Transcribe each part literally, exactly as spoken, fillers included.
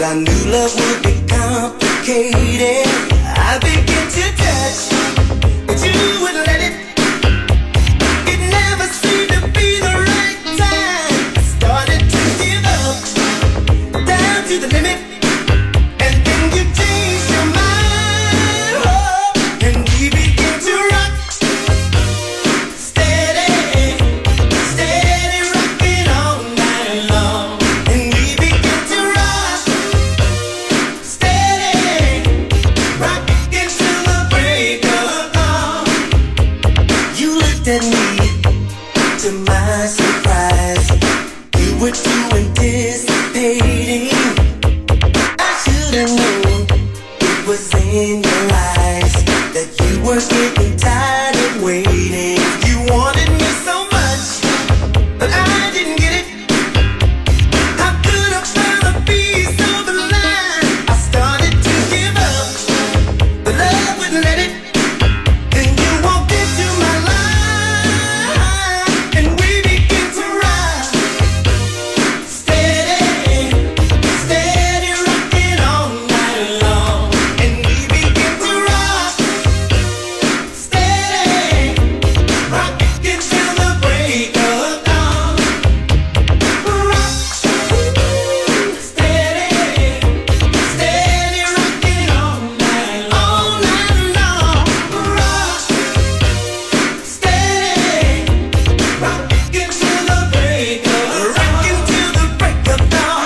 But I knew love would be complicated. I began to touch, but you wouldn't let it. It never seemed to be the right time. I started to give up, down to the limit. And then you changed your mind, oh, and we began to rock. Steady, steady rocking all night long. And we began to rock. Steady, rocking till the break of dawn. You looked at me, to my surprise. You were too anticipating. I should have known it was in your eyes that you were getting tired of waiting. You wanted me so much, but I didn't get it. How could I find a piece of the line? I started to give up, but love wouldn't let it. Then you walked into my life, and we began to ride. Steady, steady rocking all night long. And we began to rock. Steady, rocking till the break of dawn. Rock, steady, steady rocking all night, all night long. Rock, steady, rocking till the break of rocking till the break of dawn.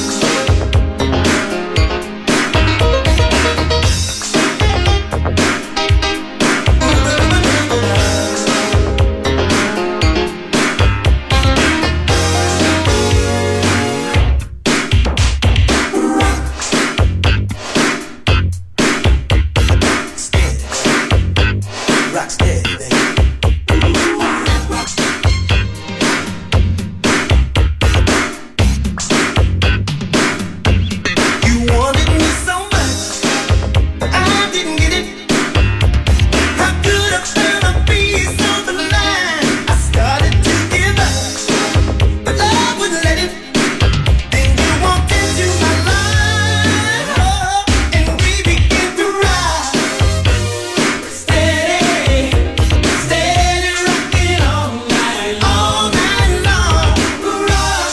Steady, rock steady, baby. You wanted me so much, but I didn't get it. How could I find a piece of the line? I started to give up, but love wouldn't let it. Then you walked into my life, oh, and we began to ride. Steady, steady rocking all night, all night long. Rock,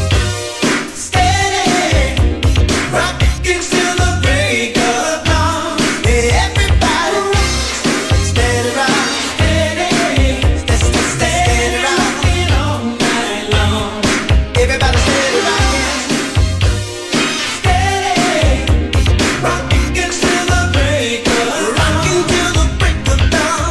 steady, rocking till the break of dawn. Everybody rock, steady rock, steady, steady, steady rocking all night long. Everybody steady rocking, steady, rocking till the break of rocking till the break of dawn.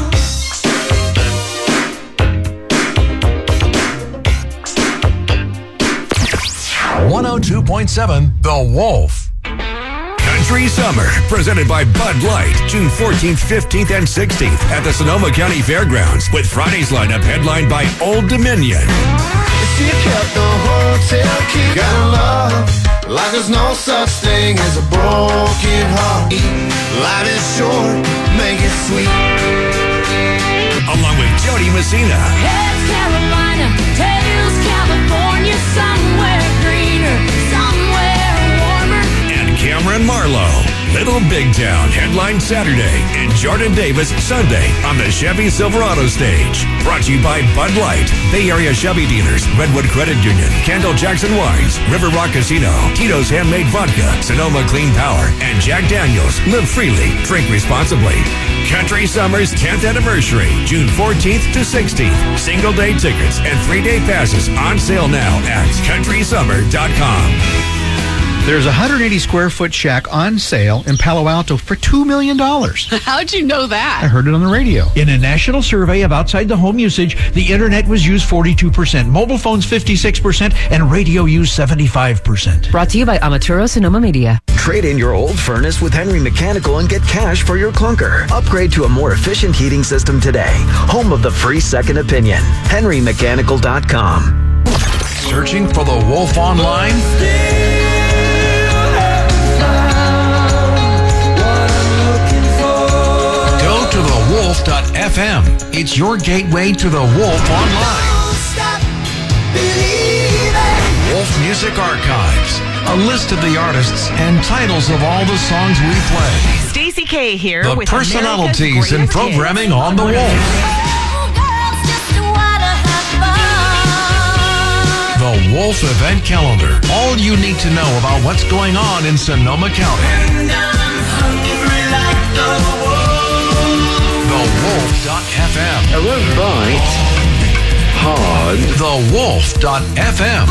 one oh two point seven The Wolf. Country Summer, presented by Bud Light, June fourteenth, fifteenth, and sixteenth at the Sonoma County Fairgrounds, with Friday's lineup headlined by Old Dominion, She kept the hotel key. Gotta love like there's no such thing as a broken heart. Life is short, make it sweet. along with Jody Messina, Heads Carolina, tails California, somewhere greener, somewhere warmer. and Cameron Marlowe. Little Big Town, headline Saturday, and Jordan Davis Sunday on the Chevy Silverado stage. Brought to you by Bud Light, Bay Area Chevy dealers, Redwood Credit Union, Kendall Jackson Wines, River Rock Casino, Tito's Handmade Vodka, Sonoma Clean Power, and Jack Daniels. Live freely, drink responsibly. Country Summer's tenth anniversary, June fourteenth to sixteenth. Single day tickets and three day passes on sale now at country summer dot com. There's a one hundred eighty square foot shack on sale in Palo Alto for two million dollars. How'd you know that? I heard it on the radio. In a national survey of outside the home usage, the internet was used forty-two percent, mobile phones fifty-six percent, and radio used seventy-five percent. Brought to you by Amaturo Sonoma Media. Trade in your old furnace with Henry Mechanical and get cash for your clunker. Upgrade to a more efficient heating system today. Home of the free second opinion. henry mechanical dot com. Searching for the Wolf online? Go to the wolf dot f m. It's your gateway to the Wolf online. Wolf Music Archives, A list of the artists and titles of all the songs we play. Stacey K here The with personalities and programming on the Wolf. The Wolf Event Calendar. All you need to know about what's going on in Sonoma County. The Wolf dot F M. I won't bite hard. The Wolf dot F M.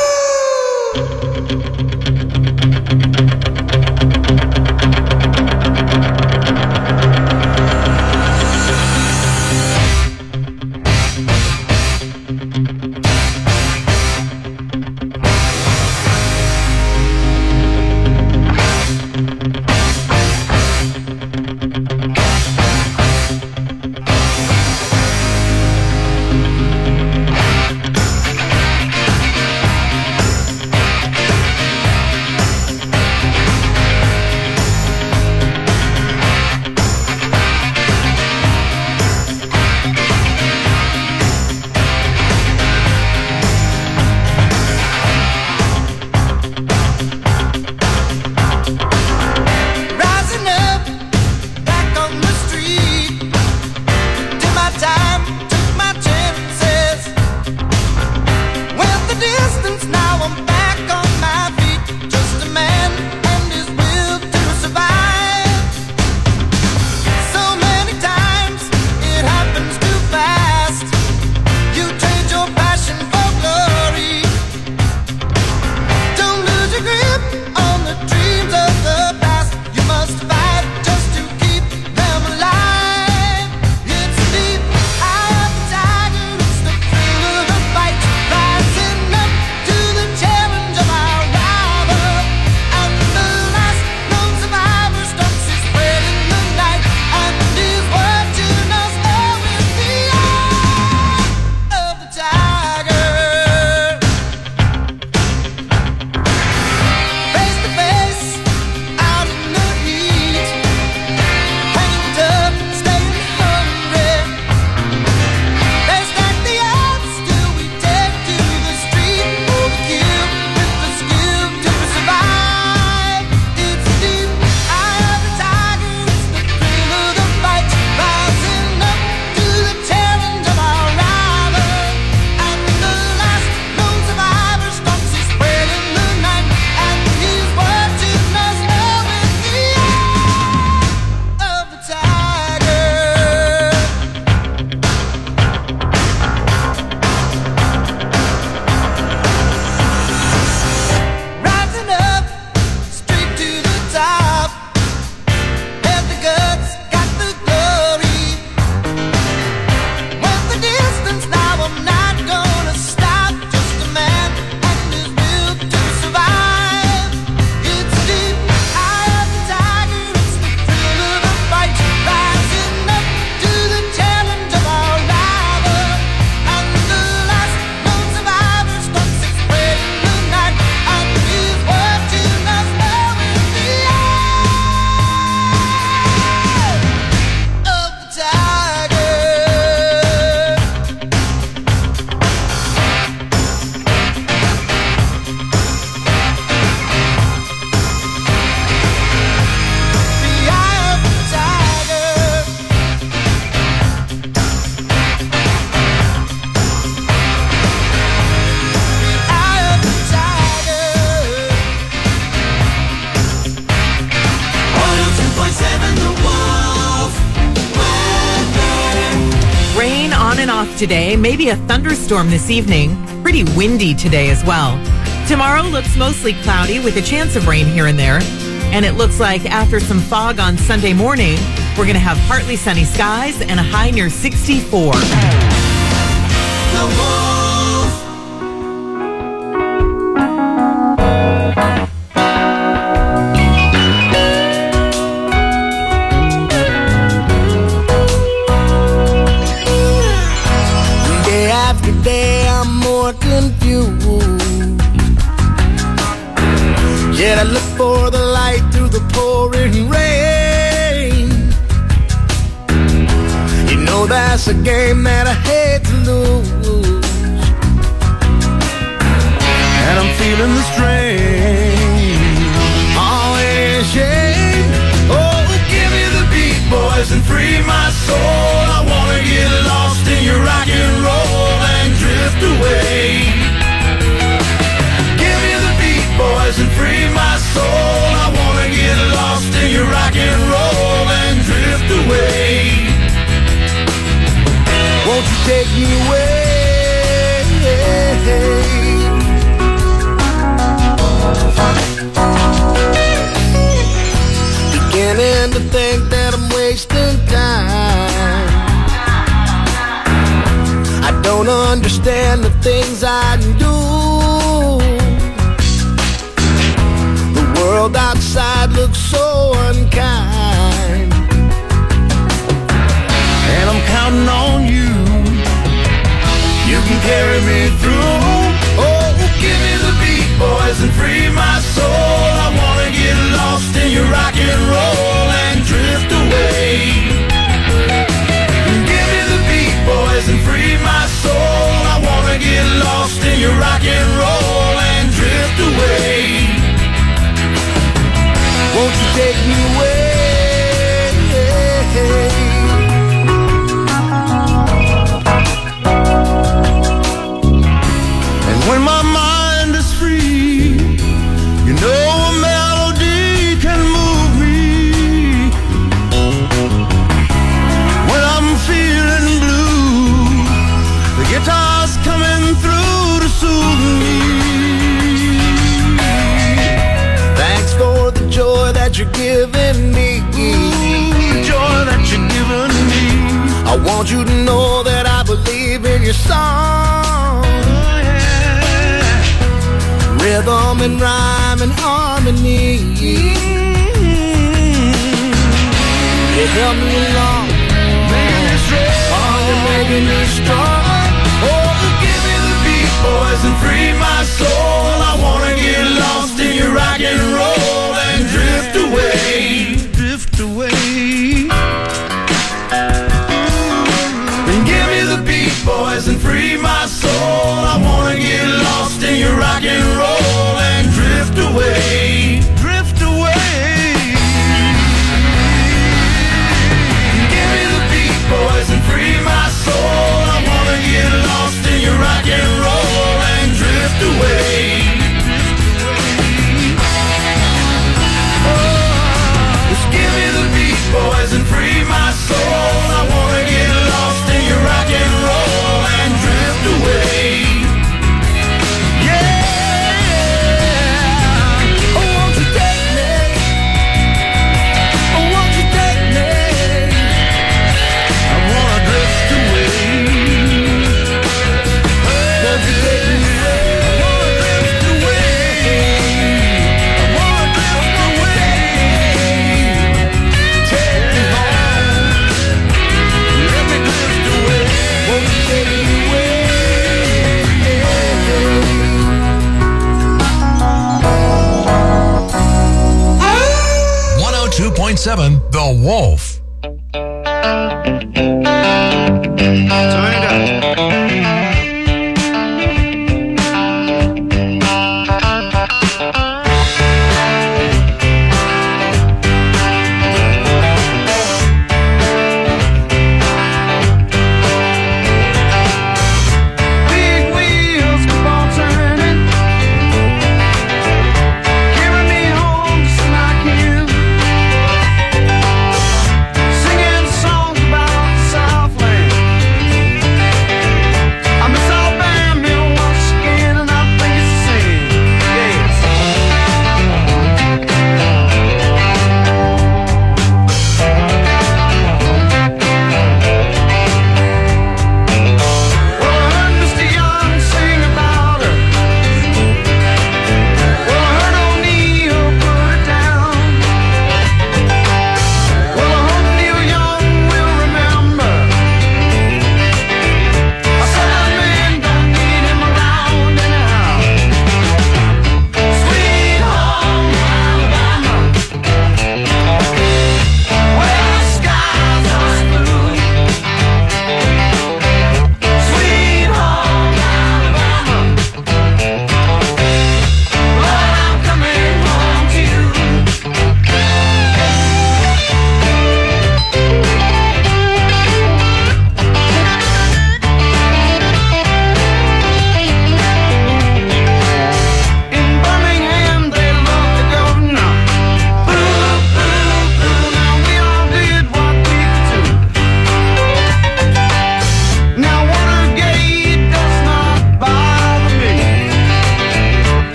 Today, maybe a thunderstorm this evening. Pretty windy today as well. Tomorrow looks mostly cloudy with a chance of rain here and there. And it looks like after some fog on Sunday morning, we're going to have partly sunny skies and a high near sixty-four. The Wolf. Yet I look for the light through the pouring rain. You know that's a game that I hate to lose, and I'm feeling the strain. soul. I wanna get lost in your rock and roll and drift away. Won't you take me away? Beginning to think that I'm wasting time. I don't understand the things I do. The world outside looks so unkind, and I'm counting on you. You can carry me through. Oh, give me the beat, boys, and free my soul. I wanna get lost in your rock and roll and drift away. Give me the beat, boys, and free my soul. I wanna get lost in your rock and roll and drift away. Won't you take me away? And when my mind is free, you know a melody can move me. When I'm feeling blue, the guitar's coming through to soothe me. Thanks for the joy that you're giving me, the joy that you're giving me. I want you to know that I believe in your song. Oh, yeah. Rhythm and rhyme and harmony. You help me along, making me strong. Oh, you're making me strong. Oh, give me the beat, boys, and free my soul. I wanna get lost in your rock and roll and drift away, drift away. And give me the beat, boys, and free my soul. I wanna get lost in your rock and roll and drift away, drift away. Give me the beat, boys, and free my soul. I wanna get lost in your rock and roll and drift away. Just give me the beat, boys, and free my soul. I wanna get lost in your rock and roll and drift away. Yeah. Oh, won't you take me? Oh, won't you take me? I wanna drift away. Won't you take me away? I wanna drift away. I wanna drift away. Take me home. Let me drift away. Won't you take me away? one oh two point seven The Wolf. Turn it up. Big wheels keep on turning, carry me home just like you, singing songs about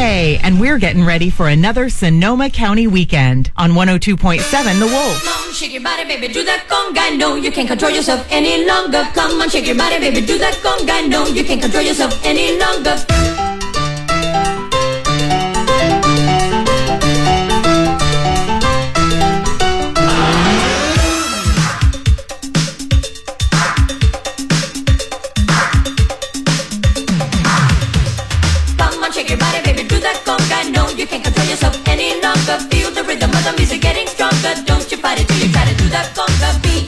Hey, and we're getting ready for another Sonoma County weekend on one oh two point seven The Wolf. Come on, shake your body, baby, do that conga. No, you can't control yourself any longer. Come on, shake your body, baby, do that conga. No, you can't control yourself any longer. Shake your body, baby, do that conga. No, you can't control yourself any longer. Feel the rhythm of the music getting stronger. Don't you fight it till you try to do that conga beat.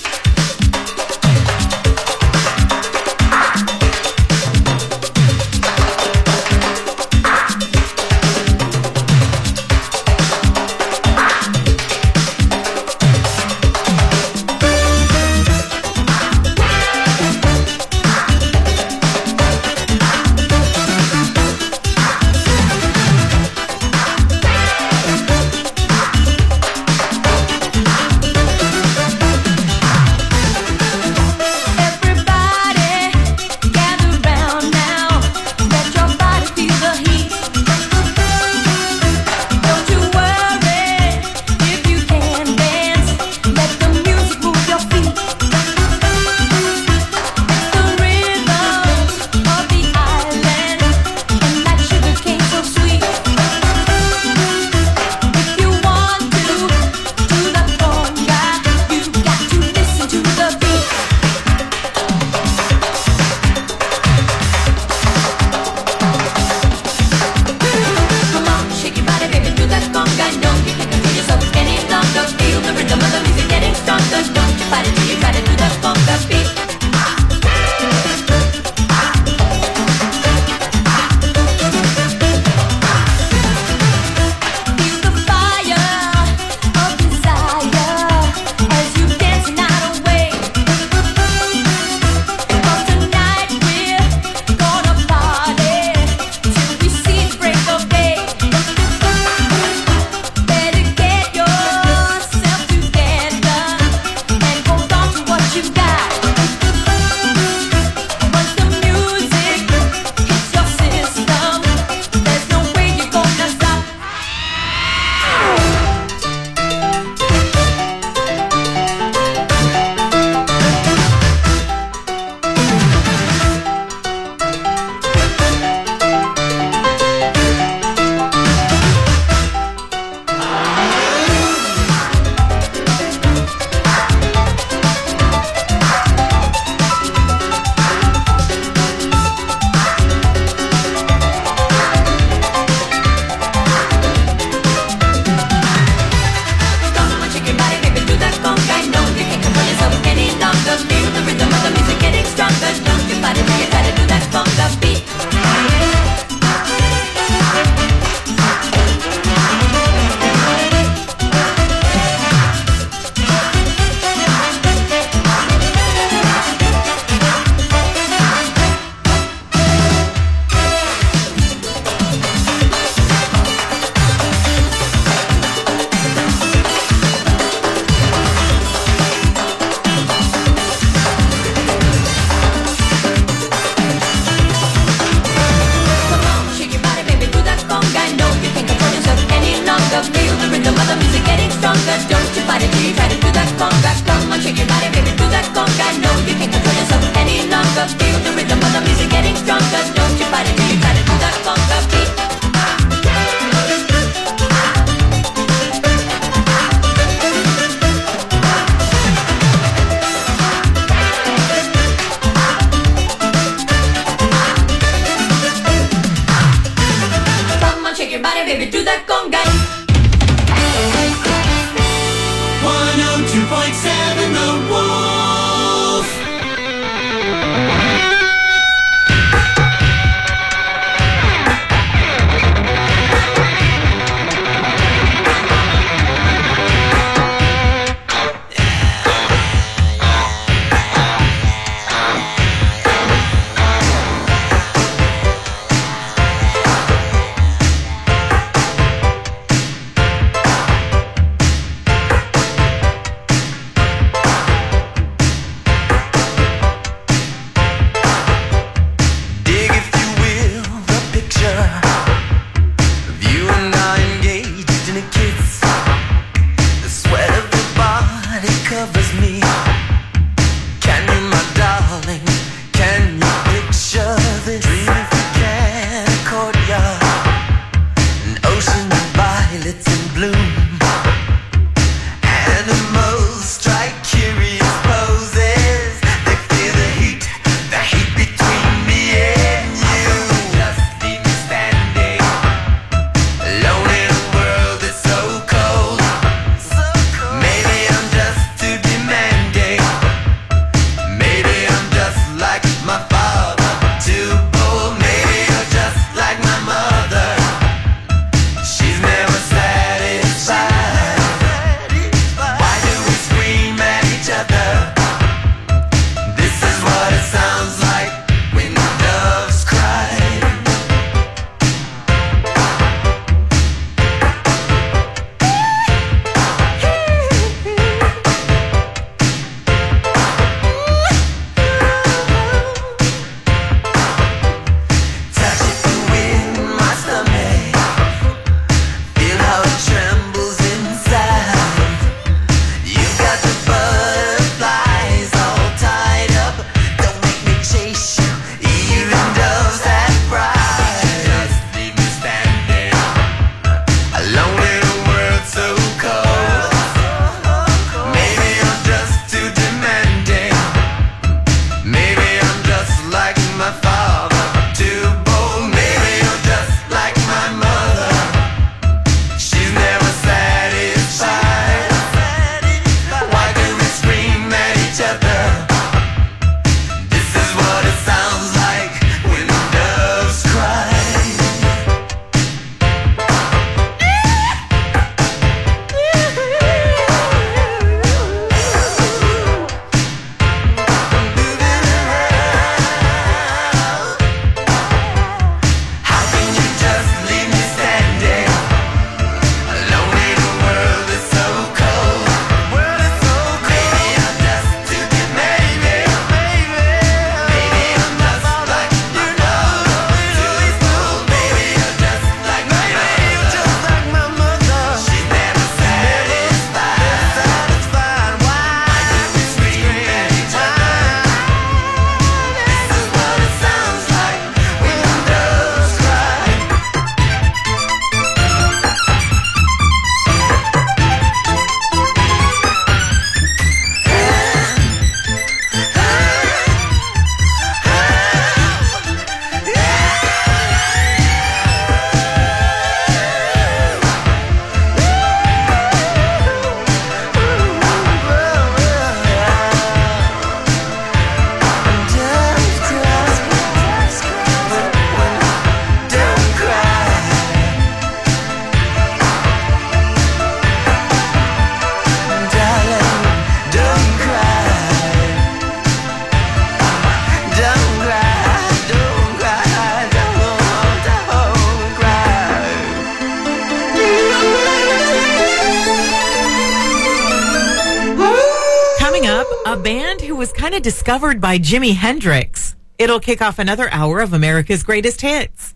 was kind of discovered by Jimi Hendrix. It'll kick off another hour of America's greatest hits.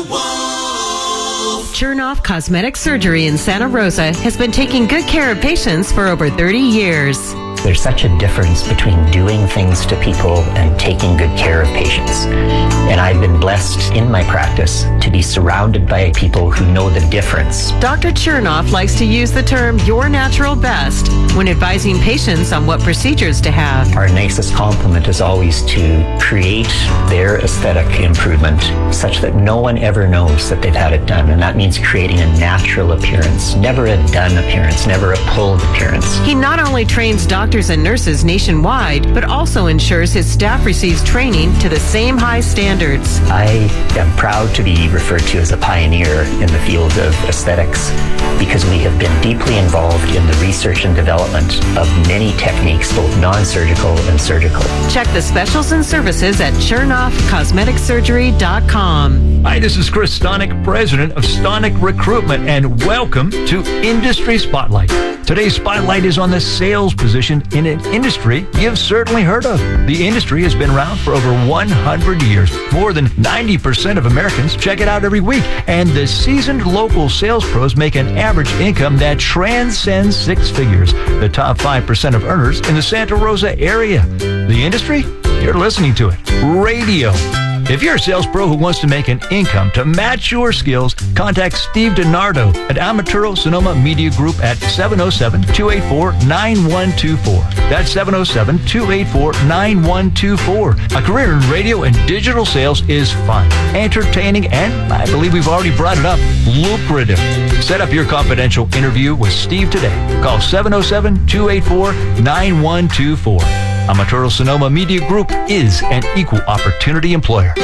Chernoff Cosmetic Surgery in Santa Rosa has been taking good care of patients for over thirty years. There's such a difference between doing things to people and taking good care of patients. And I've been blessed in my practice to be surrounded by people who know the difference. Doctor Chernoff likes to use the term your natural best when advising patients on what procedures to have. Our nicest compliment is always to create their aesthetic improvement such that no one ever knows that they've had it done. And that means creating a natural appearance, never a done appearance, never a pulled appearance. He not only trains doctors and nurses nationwide, but also ensures his staff receives training to the same high standards. I am proud to be referred to as a pioneer in the field of aesthetics because we have been deeply involved in the research and development of many techniques, both non-surgical and surgical. Check the specials and services at chernoff cosmetic surgery dot com. Hi, this is Chris Stonick, president of Stonick Recruitment, and welcome to Industry Spotlight. Today's spotlight is on the sales position in an industry you've certainly heard of. The industry has been around for over one hundred years. More than ninety percent of Americans check it out every week, and the seasoned local sales pros make an average income that transcends six figures. The top five percent of earners in the Santa Rosa area. The industry? You're listening to it. Radio. If you're a sales pro who wants to make an income to match your skills, contact Steve DiNardo at Amaturo Sonoma Media Group at seven oh seven, two eight four, nine one two four. That's seven oh seven, two eight four, nine one two four. A career in radio and digital sales is fun, entertaining, and I believe we've already brought it up, lucrative. Set up your confidential interview with Steve today. Call seven oh seven, two eight four, nine one two four. Amaturo Sonoma Media Group is an equal opportunity employer.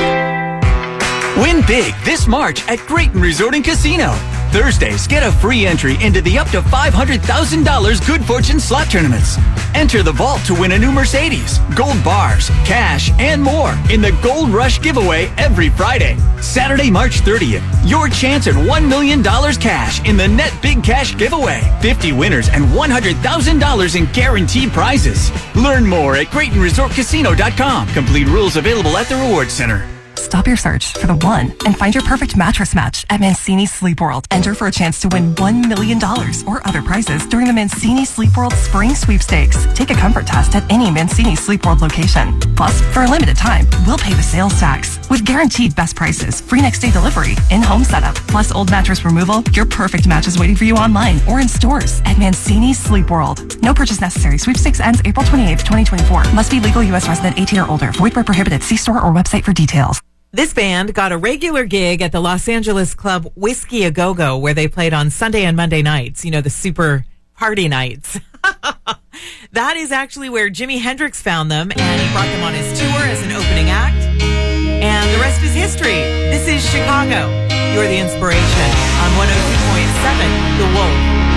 Win big this March at Grayton Resort and Casino. Thursdays, get a free entry into the up to five hundred thousand dollars Good Fortune slot tournaments. Enter the vault to win a new Mercedes, gold bars, cash, and more in the Gold Rush giveaway every Friday. Saturday, March thirtieth, your chance at one million dollars cash in the Net Big Cash giveaway. fifty winners and one hundred thousand dollars in guaranteed prizes. Learn more at Grayton Resort Casino dot com. Complete rules available at the Rewards Center. Stop your search for the one and find your perfect mattress match at Mancini Sleep World. Enter for a chance to win one million dollars or other prizes during the Mancini Sleep World Spring Sweepstakes. Take a comfort test at any Mancini Sleep World location. Plus, for a limited time, we'll pay the sales tax. With guaranteed best prices, free next day delivery, in-home setup, plus old mattress removal, your perfect match is waiting for you online or in stores at Mancini Sleep World. No purchase necessary. Sweepstakes ends April twenty-eighth, twenty twenty-four. Must be legal U S resident eighteen or older. Void where prohibited. See store or website for details. This band got a regular gig at the Los Angeles club Whiskey A Go Go, where they played on Sunday and Monday nights, you know, the super party nights. That is actually where Jimi Hendrix found them, and he brought them on his tour as an opening act. And the rest is history. This is Chicago. You're the inspiration on one oh two point seven The Wolf.